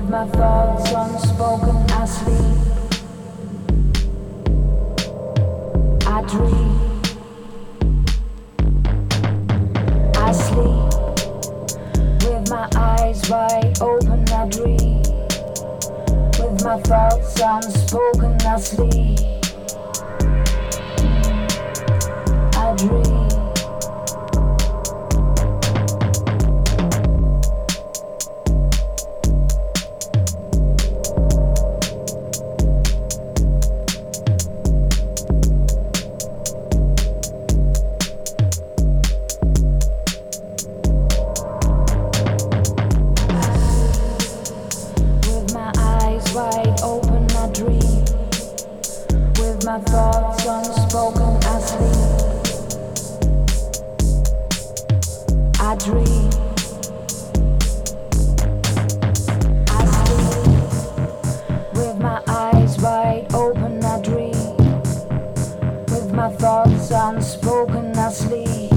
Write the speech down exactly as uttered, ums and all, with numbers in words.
my thoughts unspoken, I sleep. I dream. I sleep. With my eyes wide open, I dream. With my thoughts unspoken, I sleep. I dream. Wide open, I dream. With my thoughts unspoken, I sleep. I dream. I sleep. With my eyes wide open, I dream. With my thoughts unspoken, I sleep.